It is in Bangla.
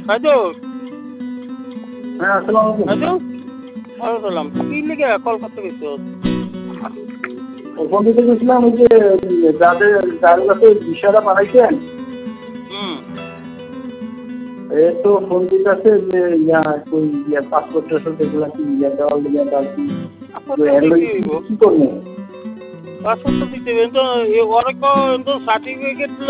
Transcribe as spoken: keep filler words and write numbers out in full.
রাজু হ্যাঁ আসসালামু আলাইকুম। রাজু আসসালাম কি লিখে কল করতে গেছো? ফোন দিতে গেছিলাম ওই যে যাদের যার কাছে ভিসাটা পাঠাইছেন হুম এ তো ফোন দিতেছে যে ইয়া ওই ইয়া পাসপোর্ট টাসপোর্ট এগুলা কি ইয়া দেওয়ার লিগে আর কি কি করবো? পাসপোর্ট তো দিতে হবে তো অনেক সার্টিফিকেট